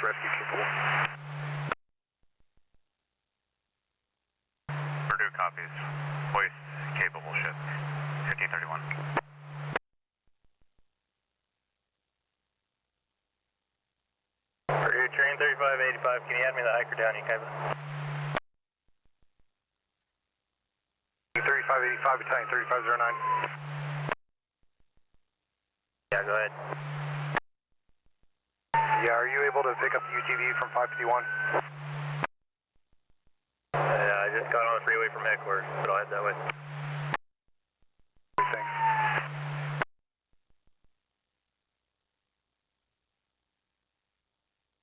rescue capable. Purdue copies. Hoist capable ship. 1531. Purdue, train 3585, can you add me the hiker down, Kaiba? 3585, battalion 3509. Yeah, go ahead. Yeah, are you able to pick up the UTV from 551? I just got on the freeway from headquarters, but I'll head that way.